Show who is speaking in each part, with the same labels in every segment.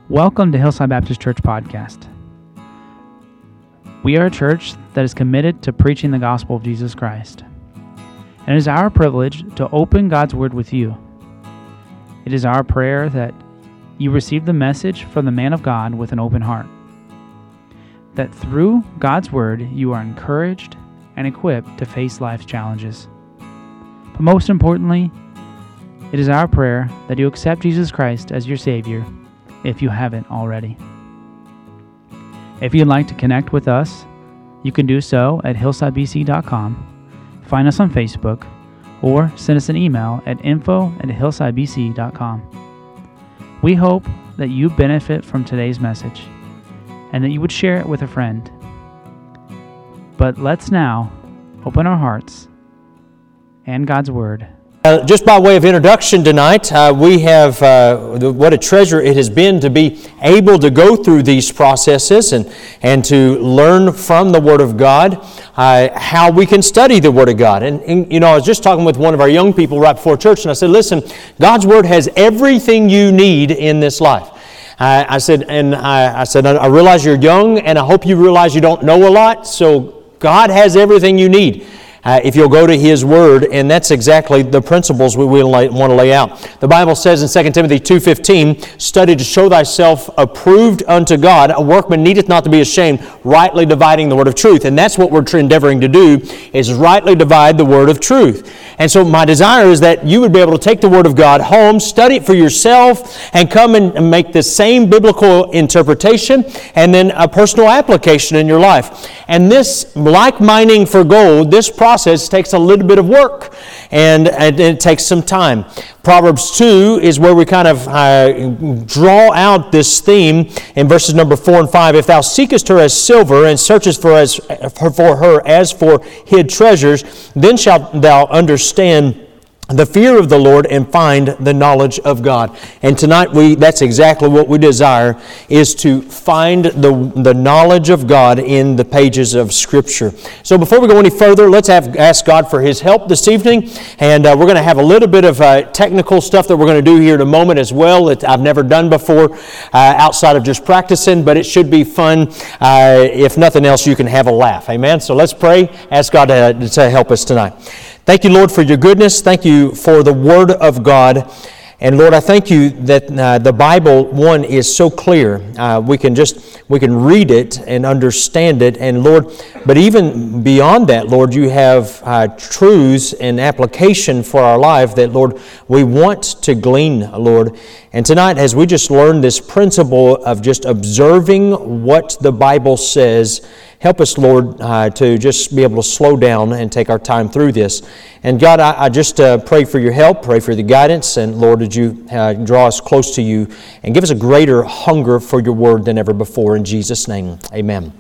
Speaker 1: Welcome to Hillside Baptist Church Podcast. We are a church that is committed to preaching the gospel of Jesus Christ. And it is our privilege to open God's Word with you. It is our prayer that you receive the message from the man of God with an open heart. That through God's Word, you are encouraged and equipped to face life's challenges. But most importantly, it is our prayer that you accept Jesus Christ as your Savior if you haven't already. If you'd like to connect with us, you can do so at hillsidebc.com, find us on Facebook, or send us an email at info@hillsidebc.com. We hope that you benefit from today's message and that you would share it with a friend. But let's now open our hearts and God's Word.
Speaker 2: Just by way of introduction tonight, we have what a treasure it has been to be able to go through these processes and to learn from the Word of God how we can study the Word of God. And I was just talking with one of our young people right before church, and I said, listen, God's Word has everything you need in this life. I said, I realize you're young, and I hope you realize you don't know a lot, so God has everything you need. If you'll go to His Word, and that's exactly the principles we want to lay out. The Bible says in 2 Timothy 2:15, study to show thyself approved unto God, a workman needeth not to be ashamed, rightly dividing the word of truth. And that's what we're endeavoring to do, is rightly divide the word of truth. And so my desire is that you would be able to take the Word of God home, study it for yourself, and come and make the same biblical interpretation and then a personal application in your life. And this, like mining for gold, this process takes a little bit of work and it takes some time. Proverbs 2 is where we kind of draw out this theme in verses number 4 and 5. If thou seekest her as silver and searchest for her as for hid treasures, then shalt thou understand the fear of the Lord and find the knowledge of God. And tonight that's exactly what we desire, is to find the knowledge of God in the pages of Scripture. So before we go any further, let's ask God for His help this evening. And we're going to have a little bit of technical stuff that we're going to do here in a moment as well that I've never done before outside of just practicing, but it should be fun. If nothing else, you can have a laugh. Amen? So let's pray. Ask God to help us tonight. Thank you, Lord, for your goodness. Thank you for the Word of God. And Lord, I thank you that the Bible, one, is so clear. We can read it and understand it. And Lord, but even beyond that, Lord, you have truths and application for our life that, Lord, we want to glean, Lord. And tonight, as we just learn this principle of just observing what the Bible says, help us, Lord, to just be able to slow down and take our time through this. And God, I just pray for your help, pray for the guidance, and Lord, would you draw us close to you and give us a greater hunger for your word than ever before. In Jesus' name, amen.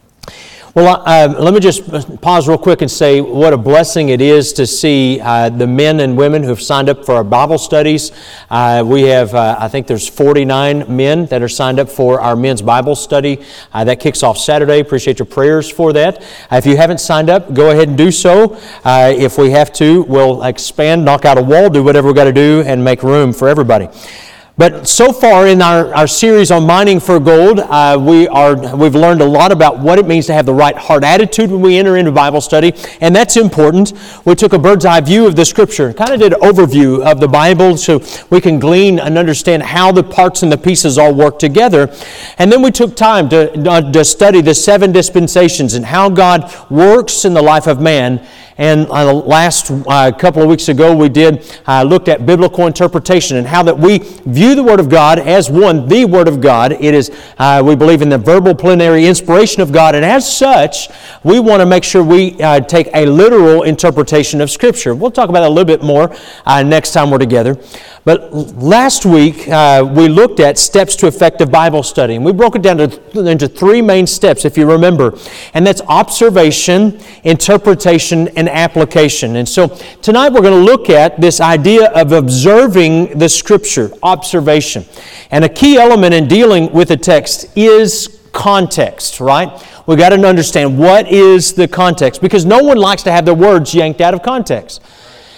Speaker 2: Well, let me just pause real quick and say what a blessing it is to see the men and women who have signed up for our Bible studies. We have, I think there's 49 men that are signed up for our men's Bible study. That kicks off Saturday. Appreciate your prayers for that. If you haven't signed up, go ahead and do so. If we have to, we'll expand, knock out a wall, do whatever we've got to do, and make room for everybody. But so far in our series on mining for gold, we've learned a lot about what it means to have the right heart attitude when we enter into Bible study, and that's important. We took a bird's eye view of the Scripture, kind of did an overview of the Bible so we can glean and understand how the parts and the pieces all work together. And then we took time to study the 7 dispensations and how God works in the life of man. And last couple of weeks ago, we looked at biblical interpretation and how that we view the Word of God as one, the Word of God. It is, we believe in the verbal plenary inspiration of God, and as such, we want to make sure we take a literal interpretation of Scripture. We'll talk about that a little bit more next time we're together. But last week, we looked at steps to effective Bible study, and we broke it down into 3 main steps, if you remember, and that's observation, interpretation, and application. And so tonight we're going to look at this idea of observing the Scripture, observation. And a key element in dealing with the text is context, right? We've got to understand what is the context, because no one likes to have their words yanked out of context.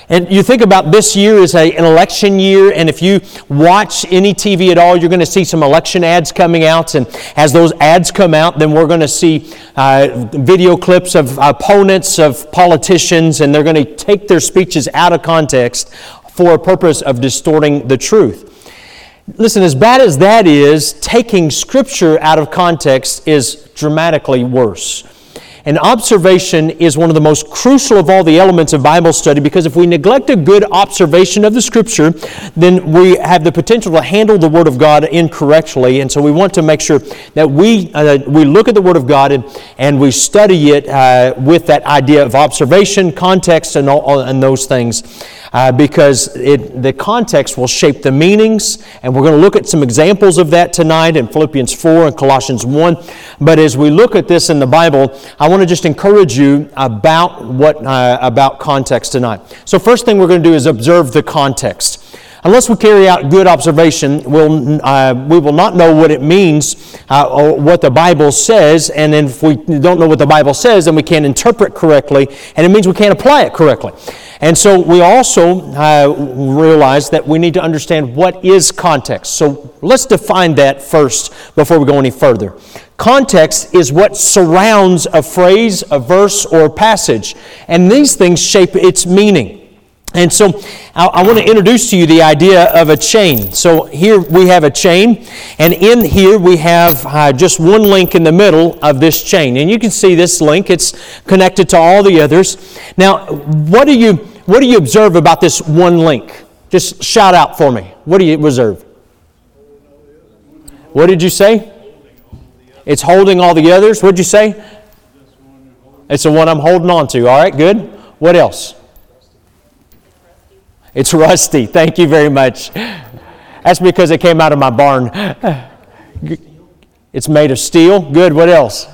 Speaker 2: And you think about this year as an election year, and if you watch any TV at all, you're going to see some election ads coming out. And as those ads come out, then we're going to see video clips of opponents of politicians, and they're going to take their speeches out of context for a purpose of distorting the truth. Listen, as bad as that is, taking Scripture out of context is dramatically worse. And observation is one of the most crucial of all the elements of Bible study, because if we neglect a good observation of the Scripture, then we have the potential to handle the Word of God incorrectly. And so we want to make sure that we look at the Word of God and we study it with that idea of observation, context, and those things. Because the context will shape the meanings, and we're going to look at some examples of that tonight in Philippians 4 and Colossians 1. But as we look at this in the Bible, I want to just encourage you about context tonight. So first thing we're going to do is observe the context. Unless we carry out good observation, we will not know what it means or what the Bible says. And then if we don't know what the Bible says, then we can't interpret correctly, and it means we can't apply it correctly. And so we also realize that we need to understand what is context. So let's define that first before we go any further. Context is what surrounds a phrase, a verse, or a passage. And these things shape its meaning. And so I want to introduce to you the idea of a chain. So here we have a chain, and in here we have just one link in the middle of this chain. And you can see this link. It's connected to all the others. Now, what do you observe about this one link? Just shout out for me. What do you observe? What did you say? It's holding all the others. What did you say? It's the one I'm holding on to. All right, good. What else? It's rusty. Thank you very much. That's because it came out of my barn. It's made of steel. Good. What else?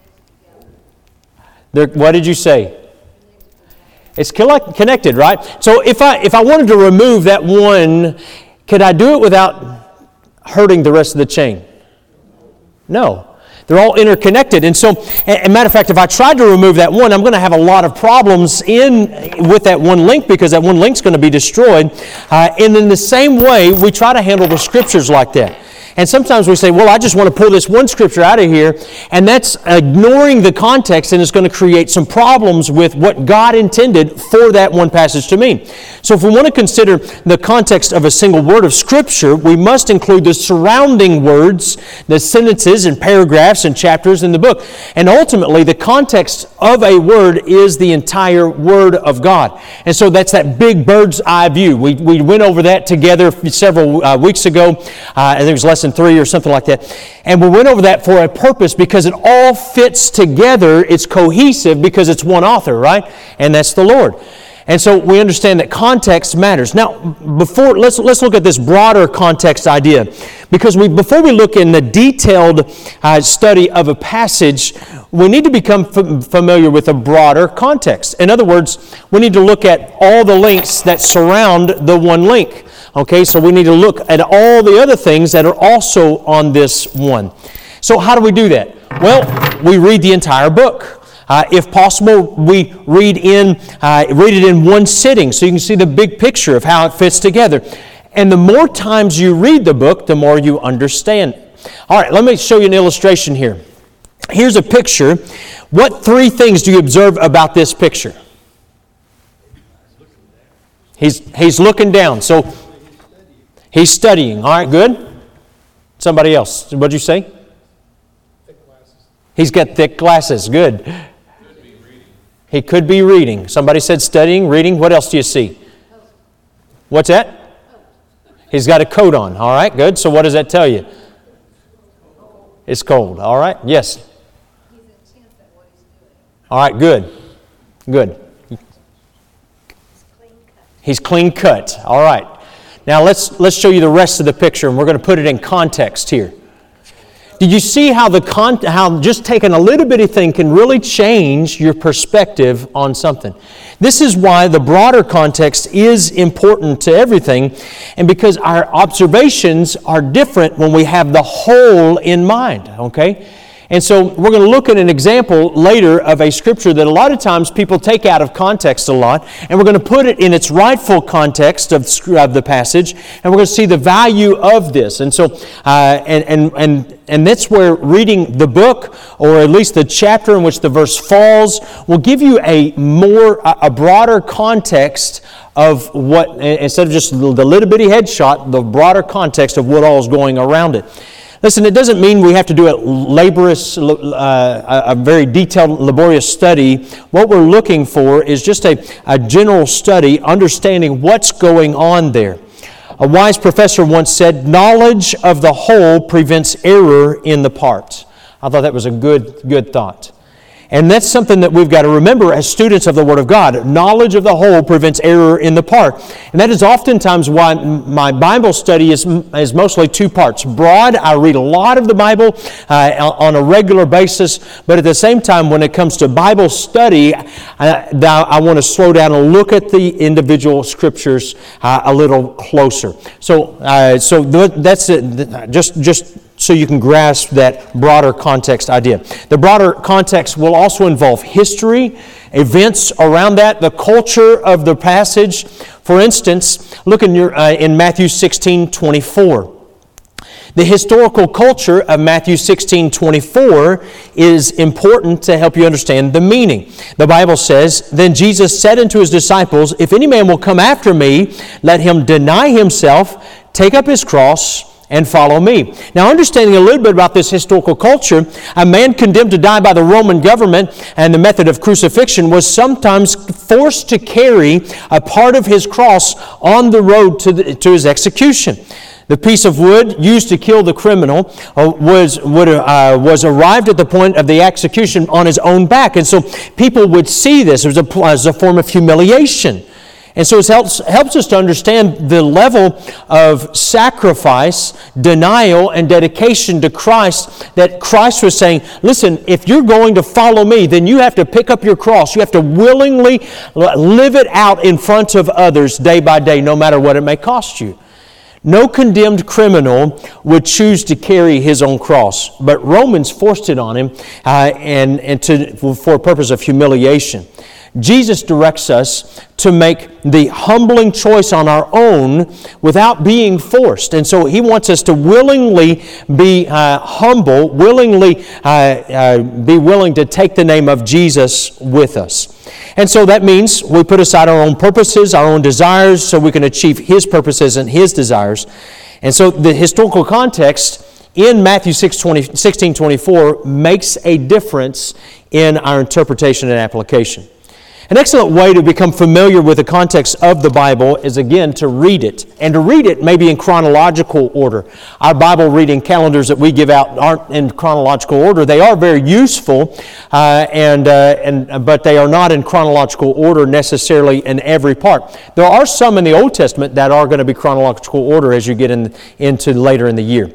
Speaker 2: What did you say? It's connected, right? So if I wanted to remove that one, could I do it without hurting the rest of the chain? No. They're all interconnected. And so, as a matter of fact, if I tried to remove that one, I'm going to have a lot of problems with that one link, because that one link's going to be destroyed. And in the same way, we try to handle the Scriptures like that. And sometimes we say, well, I just want to pull this one Scripture out of here, and that's ignoring the context, and it's going to create some problems with what God intended for that one passage to mean. So if we want to consider the context of a single word of Scripture, we must include the surrounding words, the sentences and paragraphs and chapters in the book. And ultimately, the context of a word is the entire Word of God. And so that's that big bird's eye view. We went over that together several weeks ago. I think it was lesson 3 or something like that. And we went over that for a purpose, because it all fits together. It's cohesive because it's one author, right? And that's the Lord. And so we understand that context matters. Now, let's look at this broader context idea. Because before we look in the detailed study of a passage, we need to become familiar with a broader context. In other words, we need to look at all the links that surround the one link. Okay, so we need to look at all the other things that are also on this one. So how do we do that? Well, we read the entire book. If possible, we read it in one sitting, so you can see the big picture of how it fits together. And the more times you read the book, the more you understand it. All right, let me show you an illustration here. Here's a picture. What 3 things do you observe about this picture? He's looking down. So he's studying. All right, good. Somebody else. What'd you say?
Speaker 3: Thick glasses.
Speaker 2: He's got thick glasses. Good. He could be reading. Somebody said studying, reading. What else do you see? What's that? He's got a coat on. All right, good. So what does that tell you? It's cold. All right. Yes. All right, good. Good. He's clean cut. All right. Now let's show you the rest of the picture, and we're going to put it in context here. Did you see how just taking a little bitty thing can really change your perspective on something? This is why the broader context is important to everything, and because our observations are different when we have the whole in mind, okay? And so we're going to look at an example later of a scripture that a lot of times people take out of context a lot, and we're going to put it in its rightful context of the passage, and we're going to see the value of this. And so, and that's where reading the book, or at least the chapter in which the verse falls, will give you a broader context of what, instead of just the little bitty headshot, the broader context of what all is going around it. Listen, it doesn't mean we have to do a very detailed, laborious study. What we're looking for is just a general study, understanding what's going on there. A wise professor once said, "Knowledge of the whole prevents error in the part." I thought that was a good thought. And that's something that we've got to remember as students of the Word of God. Knowledge of the whole prevents error in the part. And that is oftentimes why my Bible study is mostly two parts. Broad, I read a lot of the Bible on a regular basis, but at the same time, when it comes to Bible study, I want to slow down and look at the individual scriptures a little closer. So that's it. Just so you can grasp that broader context idea. The broader context will also involve history, events around that, the culture of the passage. For instance, look in Matthew 16:24. The historical culture of Matthew 16:24 is important to help you understand the meaning. The Bible says, "Then Jesus said unto His disciples, If any man will come after me, let him deny himself, take up his cross, and follow me." Now, understanding a little bit about this historical culture, a man condemned to die by the Roman government and the method of crucifixion was sometimes forced to carry a part of his cross on the road to his execution. The piece of wood used to kill the criminal was arrived at the point of the execution on his own back. And so people would see this as a form of humiliation. And so it helps us to understand the level of sacrifice, denial, and dedication to Christ that Christ was saying, listen, if you're going to follow me, then you have to pick up your cross. You have to willingly live it out in front of others day by day, no matter what it may cost you. No condemned criminal would choose to carry his own cross, but Romans forced it on him for a purpose of humiliation. Jesus directs us to make the humbling choice on our own without being forced. And so He wants us to willingly be humble, willingly be willing to take the name of Jesus with us. And so that means we put aside our own purposes, our own desires, so we can achieve His purposes and His desires. And so the historical context in Matthew 16:24 makes a difference in our interpretation and application. An excellent way to become familiar with the context of the Bible is, again, to read it. And to read it maybe in chronological order. Our Bible reading calendars that we give out aren't in chronological order. They are very useful, but they are not in chronological order necessarily in every part. There are some in the Old Testament that are going to be chronological order as you get into later in the year.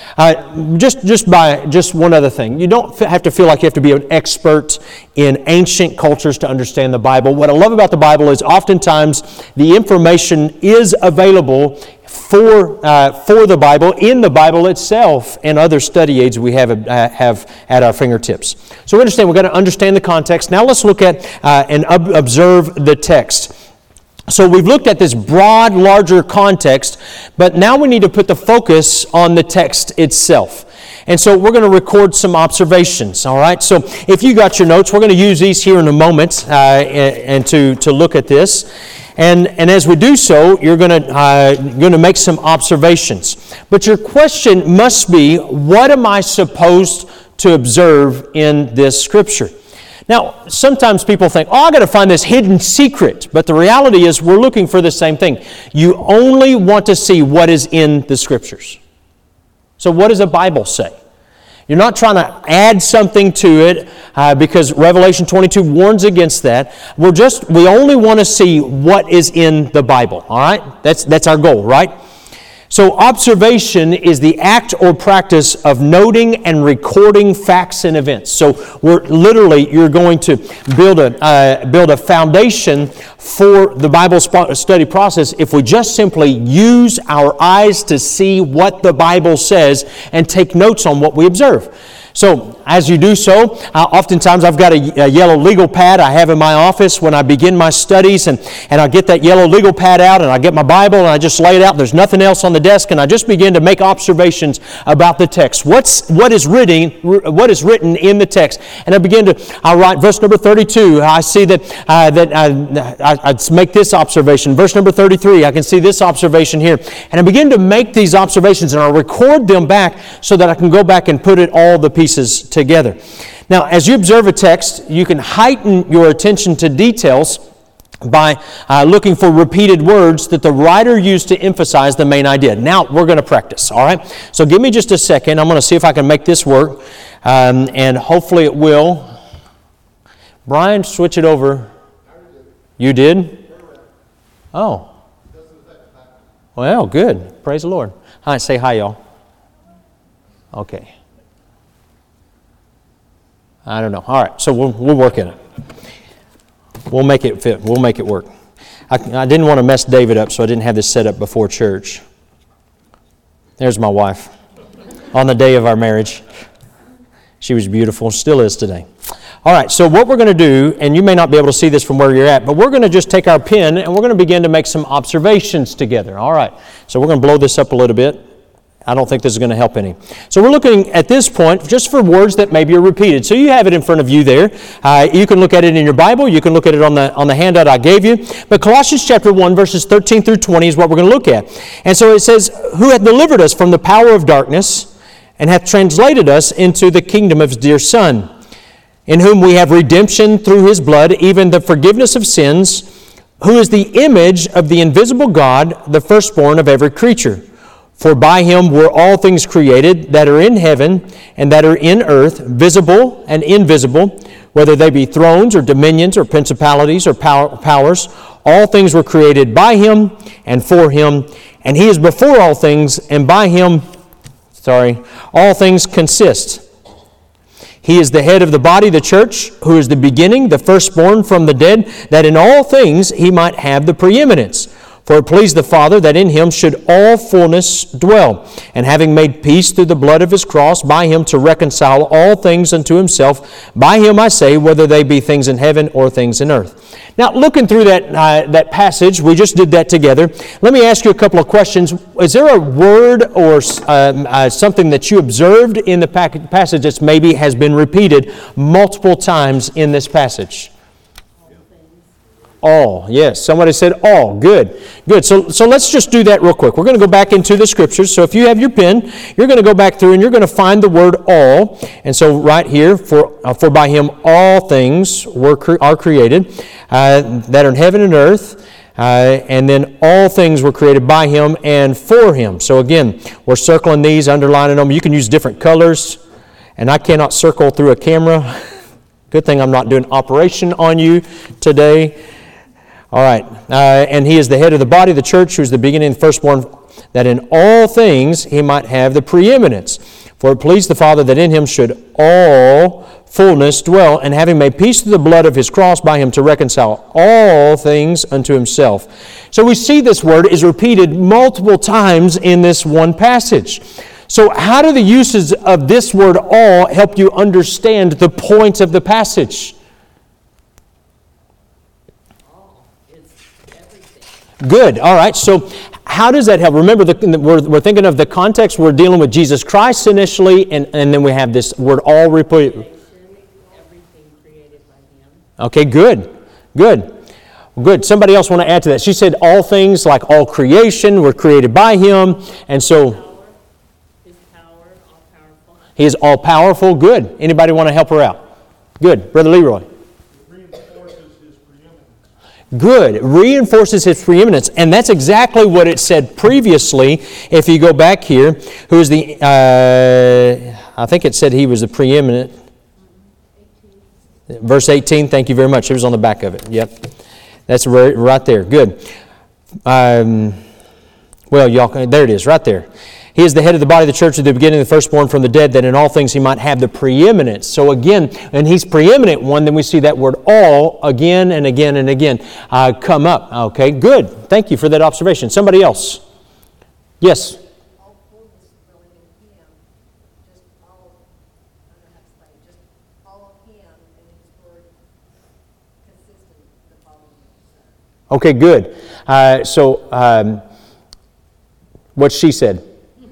Speaker 2: Just one other thing. You don't have to feel like you have to be an expert in ancient cultures to understand the Bible. What I love about the Bible is oftentimes the information is available for the Bible, in the Bible itself, and other study aids we have at our fingertips. So we understand, we've got to understand the context. Now let's look at and observe the text. So we've looked at this broad, larger context, but now we need to put the focus on the text itself. And so we're going to record some observations, all right? So if you got your notes, we're going to use these here in a moment and to look at this. And as we do so, you're going to make some observations. But your question must be, what am I supposed to observe in this Scripture? Now, sometimes people think, I've got to find this hidden secret. But the reality is we're looking for the same thing. You only want to see what is in the Scriptures. So what does the Bible say? You're not trying to add something to it because Revelation 22 warns against that. We only want to see what is in the Bible. All right? That's our goal, right? So observation is the act or practice of noting and recording facts and events. So you're going to build a foundation for the Bible study process if we just simply use our eyes to see what the Bible says and take notes on what we observe. So, as you do so, oftentimes I've got a yellow legal pad I have in my office when I begin my studies, and I get that yellow legal pad out, and I get my Bible, and I just lay it out. There's nothing else on the desk, and I just begin to make observations about the text. What is written in the text? And I write verse number 32. I see that I make this observation. Verse number 33, I can see this observation here. And I begin to make these observations, and I record them back so that I can go back and put all the pieces together. Now, as you observe a text, you can heighten your attention to details by looking for repeated words that the writer used to emphasize the main idea. Now, we're going to practice, all right? So give me just a second. I'm going to see if I can make this work, and hopefully it will. Brian, switch it over. You did? Oh. Well, good. Praise the Lord. Hi, say hi, y'all. Okay. I don't know. All right, so we'll work in it. We'll make it fit. We'll make it work. I didn't want to mess David up, so I didn't have this set up before church. There's my wife on the day of our marriage. She was beautiful, still is today. All right, so what we're going to do, and you may not be able to see this from where you're at, but we're going to just take our pen and we're going to begin to make some observations together. All right, so we're going to blow this up a little bit. I don't think this is going to help any. So we're looking at this point just for words that maybe are repeated. So you have it in front of you there. You can look at it in your Bible. You can look at it on the handout I gave you. But Colossians chapter 1, verses 13 through 20 is what we're going to look at. And so it says, "Who hath delivered us from the power of darkness and hath translated us into the kingdom of His dear Son, in whom we have redemption through His blood, even the forgiveness of sins, who is the image of the invisible God, the firstborn of every creature. For by Him were all things created that are in heaven and that are in earth, visible and invisible, whether they be thrones or dominions or principalities or powers. All things were created by Him and for Him, and He is before all things, and by Him, all things consist. He is the head of the body, the church, who is the beginning, the firstborn from the dead, that in all things He might have the preeminence. For it pleased the Father that in Him should all fullness dwell, and having made peace through the blood of His cross, by Him to reconcile all things unto Himself. By Him, I say, whether they be things in heaven or things in earth." Now, looking through that passage, we just did that together. Let me ask you a couple of questions. Is there a word or something that you observed in the passage that maybe has been repeated multiple times in this passage? All, yes. Somebody said all. Good. So let's just do that real quick. We're going to go back into the Scriptures. So if you have your pen, you're going to go back through and you're going to find the word all. And so right here, for by Him all things are created that are in heaven and earth. And then all things were created by Him and for Him. So again, we're circling these, underlining them. You can use different colors. And I cannot circle through a camera. Good thing I'm not doing operation on you today. All right, and He is the head of the body, the church, who is the beginning and firstborn, that in all things He might have the preeminence. For it pleased the Father that in Him should all fullness dwell, and having made peace through the blood of His cross, by Him to reconcile all things unto Himself. So we see this word is repeated multiple times in this one passage. So how do the uses of this word all help you understand the point of the passage? Good. All right. So how does that help? Remember, we're thinking of the context. We're dealing with Jesus Christ initially, and then we have this word all repeated.
Speaker 4: Everything created by Him.
Speaker 2: Okay, good. Somebody else want to add to that? She said all things, like all creation, were created by Him, and so
Speaker 4: His power, all powerful.
Speaker 2: He is all powerful. Good. Anybody want to help her out? Good. Brother Leroy. Good. Reinforces His preeminence. And that's exactly what it said previously. If you go back here, who is the, I think it said He was the preeminent. Verse 18, thank you very much. It was on the back of it. Yep. That's right there. Good. Well, y'all, there it is, right there. He is the head of the body of the church, at the beginning, the firstborn from the dead, that in all things He might have the preeminence. So again, and He's preeminent one, then we see that word all again and again and again come up. Okay, good. Thank you for that observation. Somebody else? Yes?
Speaker 5: All fullness dwelling in Him, just all, I don't know how to explain, just all of Him and His Word consistent with the following.
Speaker 2: Okay, good. What she said.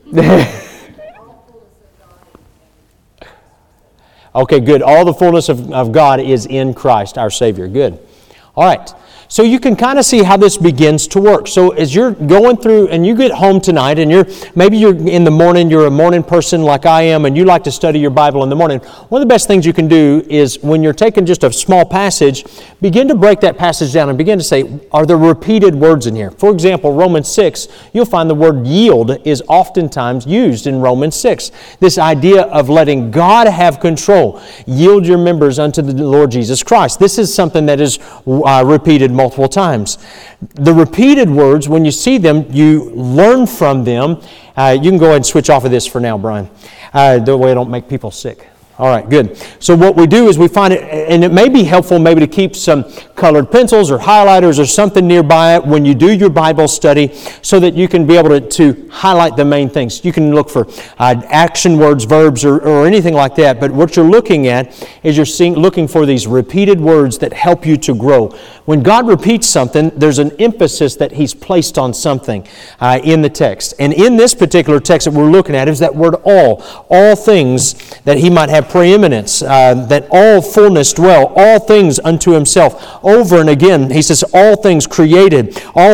Speaker 2: Okay, good. All the fullness of God is in Christ, our Savior. Good. All right. So you can kind of see how this begins to work. So as you're going through and you get home tonight and maybe you're in the morning, you're a morning person like I am, and you like to study your Bible in the morning, one of the best things you can do is when you're taking just a small passage, begin to break that passage down and begin to say, are there repeated words in here? For example, Romans 6, you'll find the word yield is oftentimes used in Romans 6. This idea of letting God have control. Yield your members unto the Lord Jesus Christ. This is something that is repeated multiple times. The repeated words, when you see them, you learn from them. You can go ahead and switch off of this for now, Brian. The way I don't make people sick. All right, good. So what we do is we find it, and it may be helpful maybe to keep some colored pencils or highlighters or something nearby it when you do your Bible study so that you can be able to highlight the main things. You can look for action words, verbs, or anything like that, but what you're looking at is looking for these repeated words that help you to grow. When God repeats something, there's an emphasis that He's placed on something in the text. And in this particular text that we're looking at is that word all things that He might have preeminence, that all fullness dwell, all things unto Himself. Over and again, He says, all things created,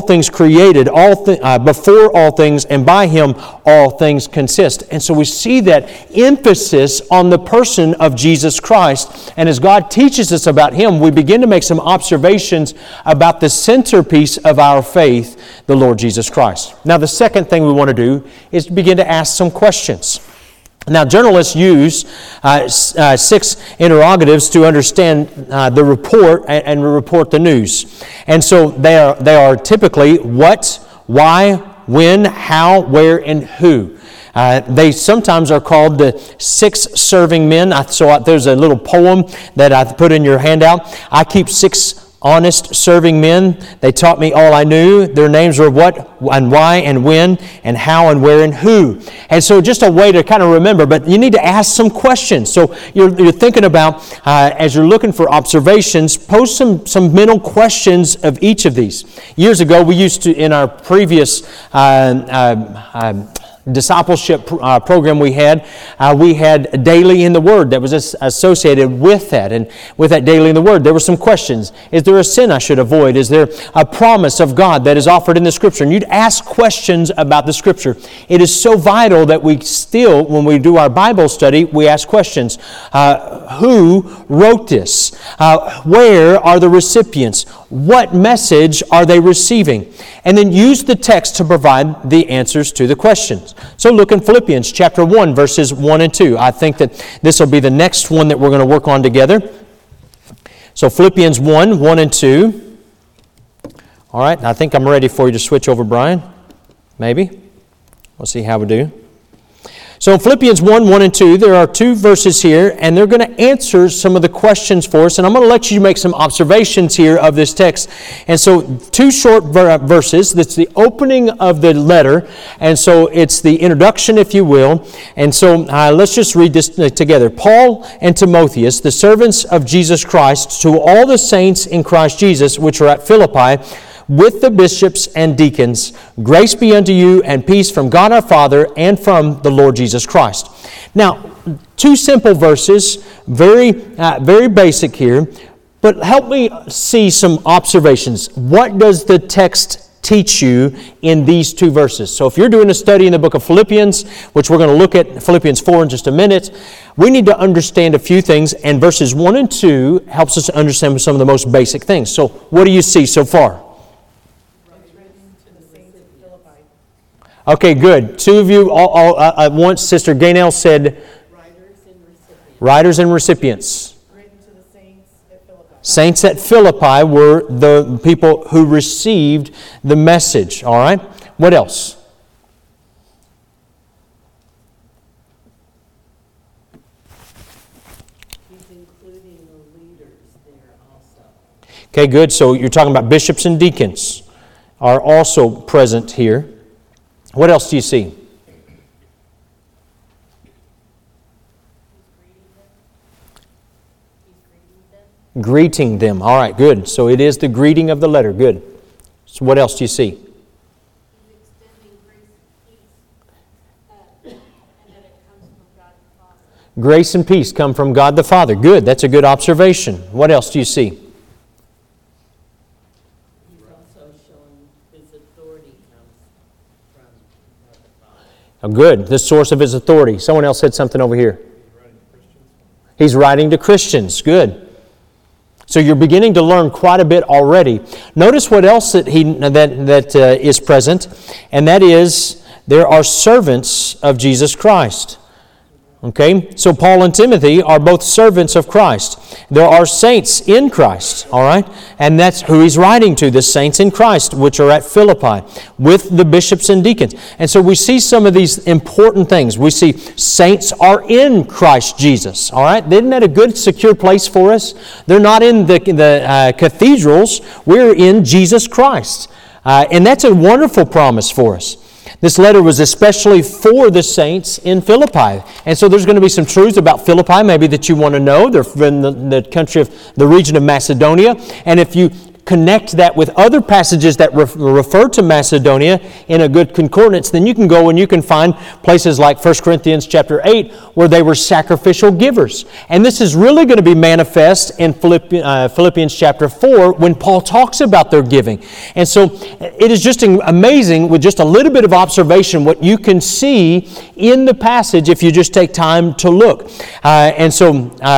Speaker 2: before all things, and by Him all things consist. And so we see that emphasis on the person of Jesus Christ. And as God teaches us about Him, we begin to make some observations about the centerpiece of our faith, the Lord Jesus Christ. Now, the second thing we want to do is to begin to ask some questions. Now, journalists use 6 interrogatives to understand the report and report the news. And so they are typically what, why, when, how, where, and who. They sometimes are called the 6 serving men. So there's a little poem that I put in your handout. I keep 6 honest serving men. They taught me all I knew. Their names were what and why and when and how and where and who. And so just a way to kind of remember, but you need to ask some questions. So you're thinking about, as you're looking for observations, pose some mental questions of each of these. Years ago, we used to, in our previous discipleship program we had daily in the Word that was associated with that. And with that daily in the Word, there were some questions. Is there a sin I should avoid? Is there a promise of God that is offered in the Scripture? And you'd ask questions about the Scripture. It is so vital that we still, when we do our Bible study, we ask questions. Who wrote this? Where are the recipients? What message are they receiving? And then use the text to provide the answers to the questions. So look in Philippians chapter 1, verses 1 and 2. I think that this will be the next one that we're going to work on together. So Philippians 1, 1 and 2. All right, I think I'm ready for you to switch over, Brian. Maybe. We'll see how we do. So in Philippians 1, 1 and 2, there are 2 verses here, and they're going to answer some of the questions for us. And I'm going to let you make some observations here of this text. And so 2 short verses. That's the opening of the letter. And so it's the introduction, if you will. And so let's just read this together. Paul and Timotheus, the servants of Jesus Christ, to all the saints in Christ Jesus, which are at Philippi, with the bishops and deacons, grace be unto you and peace from God our Father and from the Lord Jesus Christ. Now, 2 simple verses, very basic here, but help me see some observations. What does the text teach you in these 2 verses? So if you're doing a study in the book of Philippians, which we're going to look at Philippians 4 in just a minute, we need to understand a few things, and verses 1 and 2 helps us to understand some of the most basic things. So what do you see so far? Okay, good. 2 of you all at once. Sister Gaynell said, Writers and recipients.
Speaker 5: Written to the saints at Philippi.
Speaker 2: Saints at Philippi were the people who received the message. All right? What else?
Speaker 4: including the leaders there also.
Speaker 2: Okay, good. So you're talking about bishops and deacons are also present here. What else do you see? Greeting them. All right, good. So it is the greeting of the letter. Good. So what else do you see?
Speaker 5: He's extending grace and peace, and then it comes from God the Father.
Speaker 2: Grace and peace come from God the Father. Good. That's a good observation. What else do you see?
Speaker 4: He's also showing his authority comes from God the Father.
Speaker 2: Oh, good. The source of His authority. Someone else said something over here. He's writing to Christians. Good. So you're beginning to learn quite a bit already. Notice what else that is present, and that is there are servants of Jesus Christ. Okay, so Paul and Timothy are both servants of Christ. There are saints in Christ, all right? And that's who he's writing to, the saints in Christ, which are at Philippi, with the bishops and deacons. And so we see some of these important things. We see saints are in Christ Jesus, all right? Isn't that a good, secure place for us? They're not in the cathedrals. We're in Jesus Christ. And that's a wonderful promise for us. This letter was especially for the saints in Philippi. And so there's going to be some truths about Philippi maybe that you want to know. They're from the country of the region of Macedonia. And if you connect that with other passages that refer to Macedonia in a good concordance, then you can go and you can find places like 1 Corinthians chapter 8 where they were sacrificial givers. And this is really going to be manifest in Philippians chapter 4 when Paul talks about their giving. And so it is just amazing with just a little bit of observation what you can see in the passage if you just take time to look. And so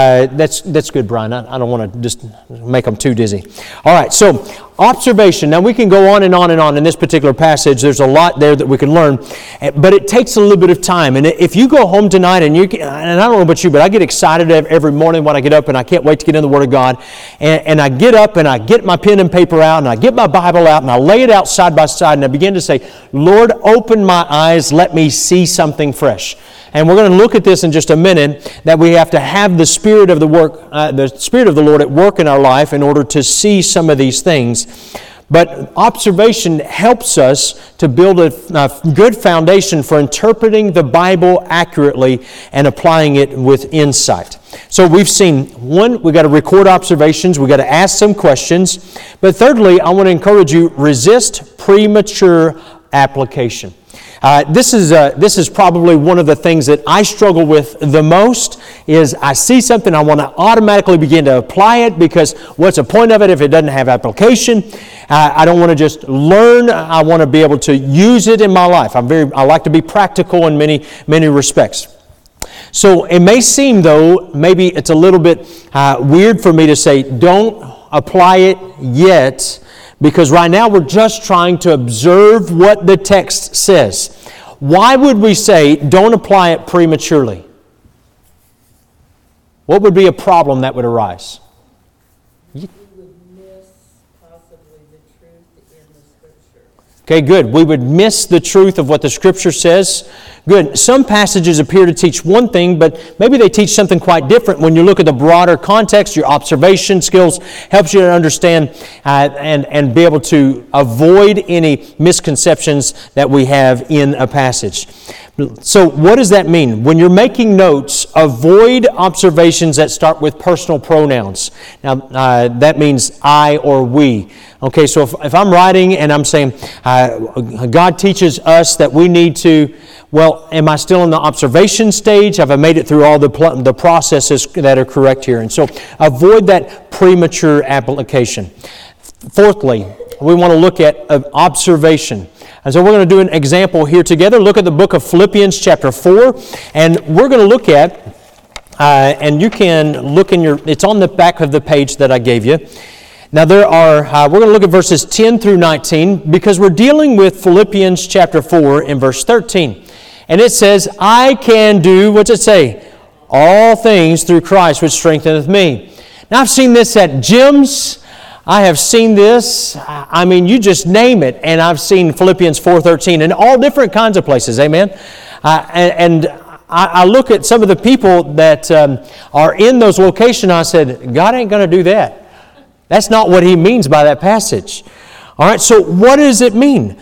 Speaker 2: that's good, Brian. I don't want to just make them too dizzy. All right. So, observation. Now, we can go on and on and on in this particular passage. There's a lot there that we can learn, but it takes a little bit of time. And if you go home tonight and I don't know about you, but I get excited every morning when I get up and I can't wait to get in the Word of God. And I get up and I get my pen and paper out and I get my Bible out and I lay it out side by side and I begin to say, Lord, open my eyes, let me see something fresh. And we're going to look at this in just a minute, that we have to have the Spirit of the Spirit of the Lord at work in our life in order to see some of these things. But observation helps us to build a good foundation for interpreting the Bible accurately and applying it with insight. So we've seen, one, we've got to record observations, we've got to ask some questions. But thirdly, I want to encourage you, resist premature application. This is probably one of the things that I struggle with the most, is I see something, I want to automatically begin to apply it because what's the point of it if it doesn't have application? I don't want to just learn, I want to be able to use it in my life. I like to be practical in many respects. So it may seem, though, maybe it's a little bit weird for me to say, don't apply it yet, because right now we're just trying to observe what the text says. Why would we say don't apply it prematurely? What would be a problem that would arise?
Speaker 4: We would miss possibly the truth in the Scripture.
Speaker 2: Okay, good. We would miss the truth of what the Scripture says. Good. Some passages appear to teach one thing, but maybe they teach something quite different. When you look at the broader context, your observation skills helps you to understand and be able to avoid any misconceptions that we have in a passage. So what does that mean? When you're making notes, avoid observations that start with personal pronouns. Now, that means I or we. Okay, so if I'm writing and I'm saying, God teaches us that we need to, well, am I still in the observation stage? Have I made it through all the processes that are correct here? And so avoid that premature application. Fourthly, we want to look at observation. And so we're going to do an example here together. Look at the book of Philippians chapter 4. And we're going to look at, and you can look it's on the back of the page that I gave you. Now we're going to look at verses 10 through 19 because we're dealing with Philippians chapter 4 in verse 13. And it says, I can do, what's it say? All things through Christ which strengtheneth me. Now I've seen this at gyms. I have seen this, I mean, you just name it, and I've seen Philippians 4:13 in all different kinds of places, amen? And I look at some of the people that are in those locations, and I said, God ain't going to do that. That's not what He means by that passage. All right, so what does it mean?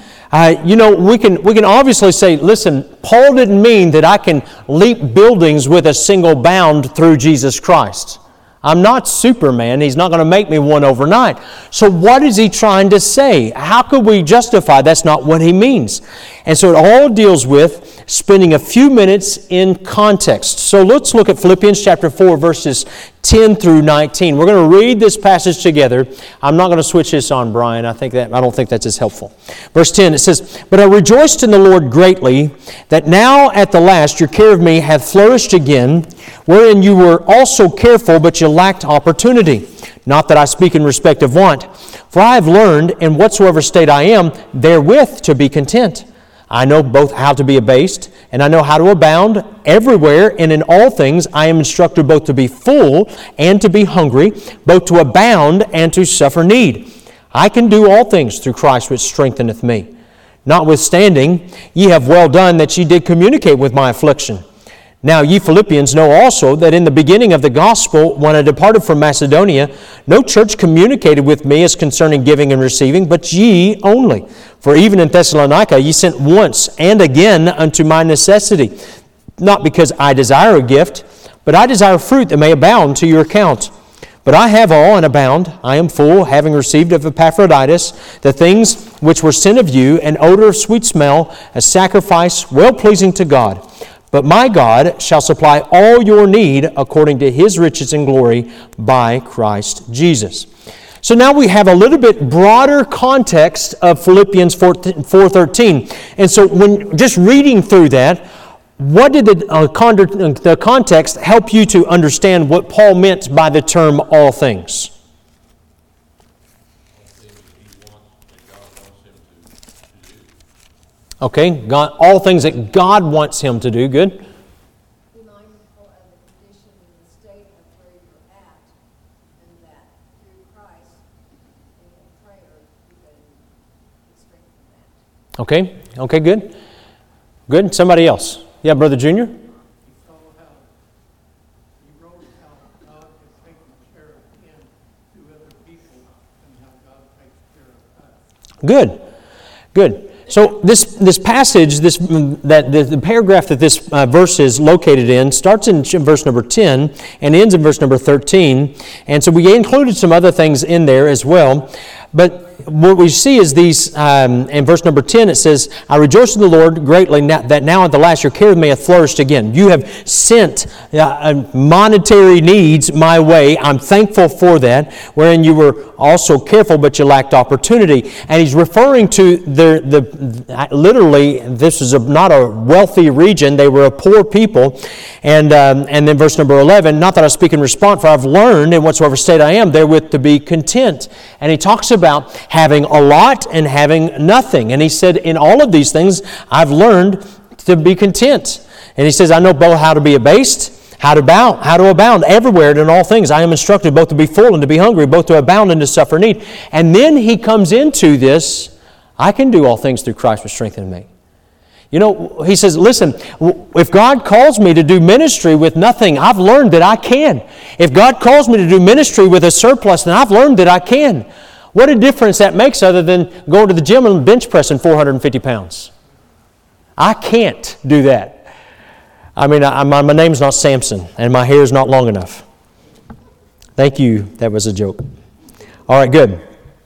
Speaker 2: We can obviously say, listen, Paul didn't mean that I can leap buildings with a single bound through Jesus Christ. I'm not Superman. He's not going to make me one overnight. So what is he trying to say? How could we justify that's not what he means? And so it all deals with spending a few minutes in context. So let's look at Philippians chapter 4, verses 10 through 19. We're going to read this passage together. I'm not going to switch this on, Brian. I don't think that's as helpful. Verse 10, it says, "But I rejoiced in the Lord greatly, that now at the last your care of me hath flourished again, wherein you were also careful, but you lacked opportunity. Not that I speak in respect of want, for I have learned, in whatsoever state I am, therewith to be content. I know both how to be abased, and I know how to abound. Everywhere and in all things I am instructed both to be full and to be hungry, both to abound and to suffer need. I can do all things through Christ which strengtheneth me. Notwithstanding, ye have well done that ye did communicate with my affliction. Now ye Philippians know also that in the beginning of the gospel, when I departed from Macedonia, no church communicated with me as concerning giving and receiving, but ye only. For even in Thessalonica ye sent once and again unto my necessity, not because I desire a gift, but I desire fruit that may abound to your account. But I have all and abound. I am full, having received of Epaphroditus the things which were sent of you, an odor of sweet smell, a sacrifice well-pleasing to God. But my God shall supply all your need according to His riches and glory by Christ Jesus." So now we have a little bit broader context of Philippians 4:13. And so when just reading through that, what did the context help you to understand what Paul meant by the term all things? Okay, all things that God wants him to do. Good.
Speaker 5: Be mindful of the condition and the state of where you're at, and that through Christ and in prayer you can strengthen that.
Speaker 2: Okay, good. Good. Somebody else. Yeah, Brother Junior?
Speaker 3: He wrote how God has taken care of him through other people and how God takes care of us.
Speaker 2: Good. So this passage, the paragraph that this verse is located in, starts in verse number 10 and ends in verse number 13. And so we included some other things in there as well. But what we see is these, in verse number 10 it says, "I rejoice in the Lord greatly that now at the last your care of me hath flourished again." You have sent monetary needs my way. I'm thankful for that. Wherein you were also careful, but you lacked opportunity. And he's referring to literally, this is not a wealthy region. They were a poor people. And then verse number 11, "Not that I speak in response, for I've learned in whatsoever state I am, therewith to be content." And he talks about having a lot and having nothing. And he said, in all of these things, I've learned to be content. And he says, I know both how to be abased, how to abound. Everywhere and in all things I am instructed both to be full and to be hungry, both to abound and to suffer need. And then he comes into this, I can do all things through Christ which strengtheneth me. You know, he says, listen, if God calls me to do ministry with nothing, I've learned that I can. If God calls me to do ministry with a surplus, then I've learned that I can. What a difference that makes other than going to the gym and bench pressing 450 pounds. I can't do that. I mean, my name's not Samson, and my hair's not long enough. Thank you. That was a joke. All right, good.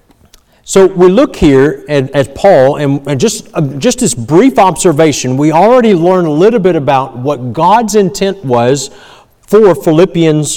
Speaker 2: So we look here at Paul, and just this brief observation, we already learned a little bit about what God's intent was for Philippians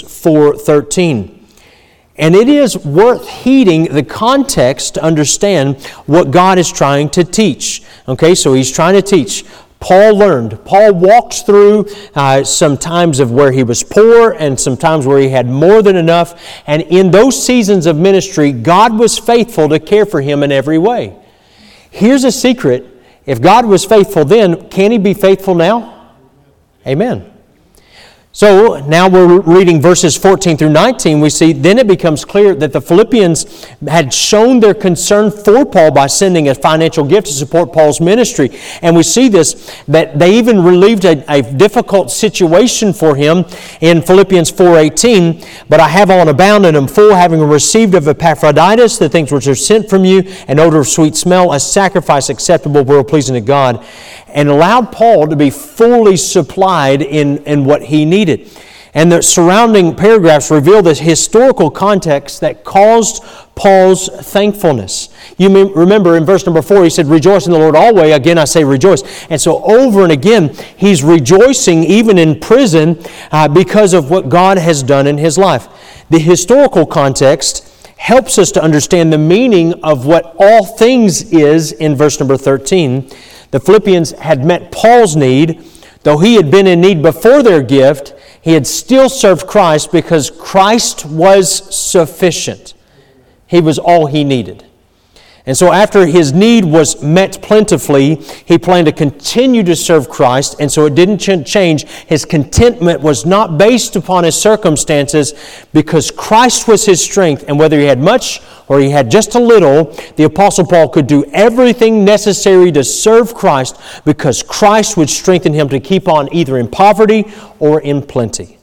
Speaker 2: 4:13. And it is worth heeding the context to understand what God is trying to teach. Okay, so he's trying to teach. Paul learned. Paul walks through some times of where he was poor and some times where he had more than enough. And in those seasons of ministry, God was faithful to care for him in every way. Here's a secret. If God was faithful then, can He be faithful now? Amen. So now we're reading verses 14 through 19. We see then it becomes clear that the Philippians had shown their concern for Paul by sending a financial gift to support Paul's ministry. And we see this, that they even relieved a difficult situation for him in Philippians 4:18. But I have all abound and am full, having received of Epaphroditus the things which are sent from you, an odor of sweet smell, a sacrifice acceptable, well-pleasing to God. And allowed Paul to be fully supplied in what he needed. And the surrounding paragraphs reveal this historical context that caused Paul's thankfulness. You may remember in verse number 4, he said, "Rejoice in the Lord always. Again, I say rejoice." And so over and again, he's rejoicing even in prison because of what God has done in his life. The historical context helps us to understand the meaning of what all things is in verse number 13. The Philippians had met Paul's need. Though he had been in need before their gift, he had still served Christ because Christ was sufficient. He was all he needed. And so after his need was met plentifully, he planned to continue to serve Christ, and so it didn't change. His contentment was not based upon his circumstances because Christ was his strength, and whether he had much or he had just a little, the Apostle Paul could do everything necessary to serve Christ because Christ would strengthen him to keep on either in poverty or in plenty.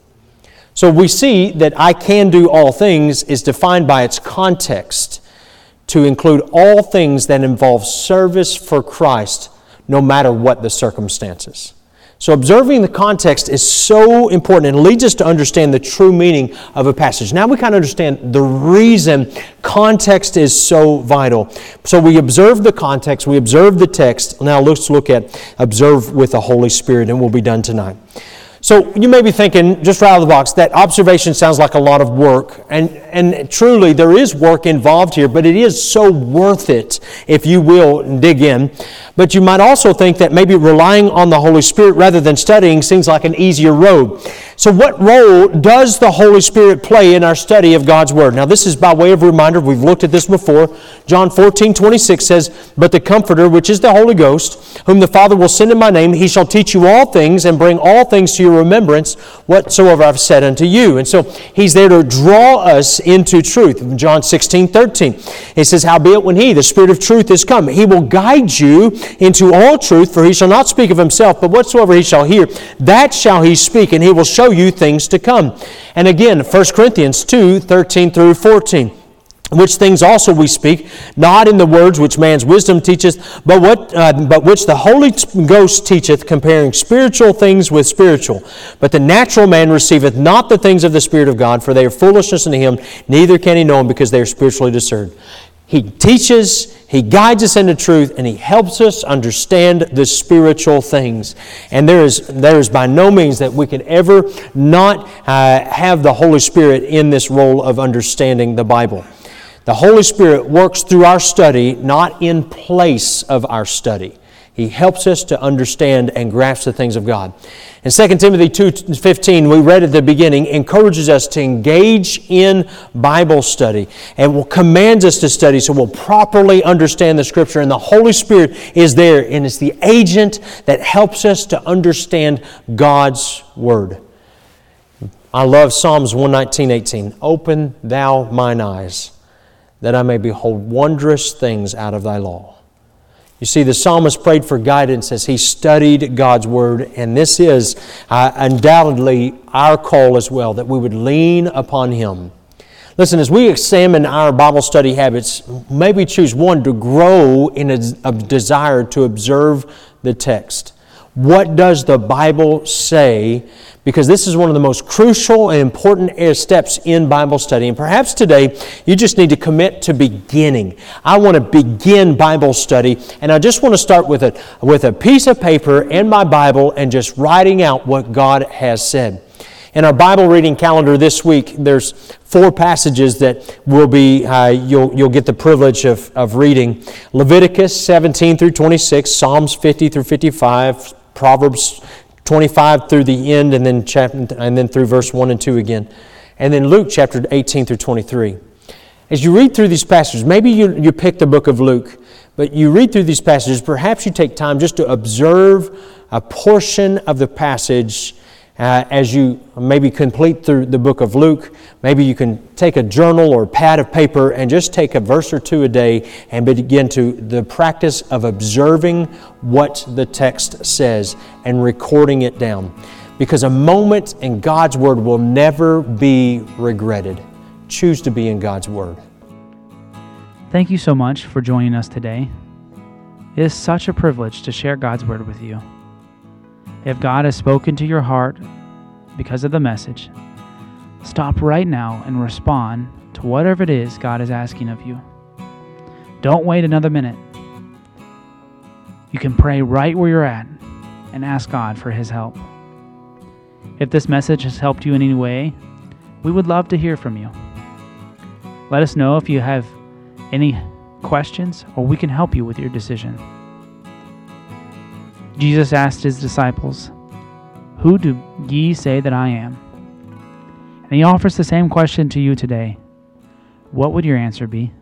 Speaker 2: So we see that "I can do all things" is defined by its context to include all things that involve service for Christ, no matter what the circumstances. So observing the context is so important and leads us to understand the true meaning of a passage. Now we kind of understand the reason context is so vital. So we observe the context, we observe the text. Now let's look at observe with the Holy Spirit, and we'll be done tonight. So you may be thinking, just right out of the box, that observation sounds like a lot of work. And truly, there is work involved here, but it is so worth it if you will dig in. But you might also think that maybe relying on the Holy Spirit rather than studying seems like an easier road. So what role does the Holy Spirit play in our study of God's Word? Now this is by way of reminder. We've looked at this before. John 14:26 says, "But the Comforter, which is the Holy Ghost, whom the Father will send in my name, he shall teach you all things and bring all things to your remembrance whatsoever I've said unto you." And so he's there to draw us into truth. John 16:13. He says, "Howbeit when he, the Spirit of truth, is come, he will guide you into all truth, for he shall not speak of himself, but whatsoever he shall hear, that shall he speak, and he will show you things to come." And again, 1 Corinthians 2:13 through 14. "Which things also we speak, not in the words which man's wisdom teacheth, but which the Holy Ghost teacheth, comparing spiritual things with spiritual. But the natural man receiveth not the things of the Spirit of God, for they are foolishness unto him, neither can he know them, because they are spiritually discerned." He teaches, he guides us into truth, and he helps us understand the spiritual things. And there is by no means that we can ever not have the Holy Spirit in this role of understanding the Bible. The Holy Spirit works through our study, not in place of our study. He helps us to understand and grasp the things of God. And 2 Timothy 2:15, we read at the beginning, encourages us to engage in Bible study and commands us to study so we'll properly understand the Scripture. And the Holy Spirit is there, and it's the agent that helps us to understand God's Word. I love Psalms 119:18. "Open thou mine eyes, that I may behold wondrous things out of thy law." You see, the psalmist prayed for guidance as he studied God's Word, and this is undoubtedly our call as well, that we would lean upon Him. Listen, as we examine our Bible study habits, maybe choose one to grow in a desire to observe the text. What does the Bible say? Because this is one of the most crucial and important steps in Bible study. And perhaps today you just need to commit to beginning. I want to begin Bible study, and I just want to start with a piece of paper and my Bible and just writing out what God has said. In our Bible reading calendar this week, there's 4 passages that will be you'll get the privilege of reading. Leviticus 17 through 26, Psalms 50 through 55, Proverbs 25 through the end, and then through verse 1 and 2 again. And then Luke chapter 18 through 23. As you read through these passages, maybe you pick the book of Luke, but you read through these passages, perhaps you take time just to observe a portion of the passage as you maybe complete through the book of Luke, maybe you can take a journal or pad of paper and just take a verse or two a day and begin to the practice of observing what the text says and recording it down. Because a moment in God's Word will never be regretted. Choose to be in God's Word.
Speaker 1: Thank you so much for joining us today. It is such a privilege to share God's Word with you. If God has spoken to your heart because of the message, stop right now and respond to whatever it is God is asking of you. Don't wait another minute. You can pray right where you're at and ask God for His help. If this message has helped you in any way, we would love to hear from you. Let us know if you have any questions or we can help you with your decision. Jesus asked His disciples, "Who do ye say that I am?" And He offers the same question to you today. What would your answer be?